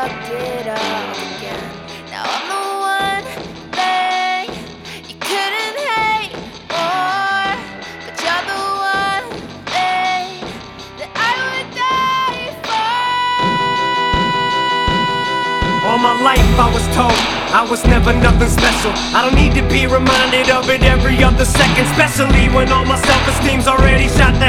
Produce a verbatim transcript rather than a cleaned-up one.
fucked it up again. Now I'm the one thing you couldn't hate more, but you're the one thing that I would die for. All my life I was told I was never nothing special. I don't need to be reminded of it every other second, especially when all my self-esteem's already shot down.